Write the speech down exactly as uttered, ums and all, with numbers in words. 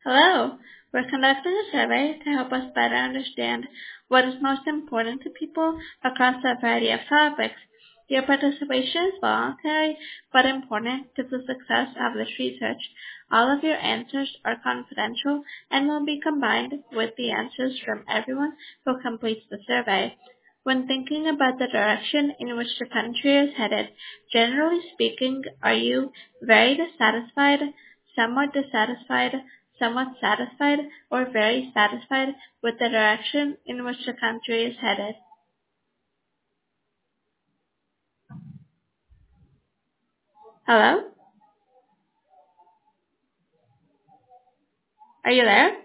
Hello. We're conducting a survey to help us better understand what is most important to people across a variety of topics. Your participation is voluntary but important to the success of this research. All of your answers are confidential and will be combined with the answers from everyone who completes the survey. When thinking about the direction in which the country is headed, generally speaking, are you very dissatisfied, somewhat dissatisfied, somewhat satisfied, or very satisfied with the direction in which the country is headed? Hello? Are you there?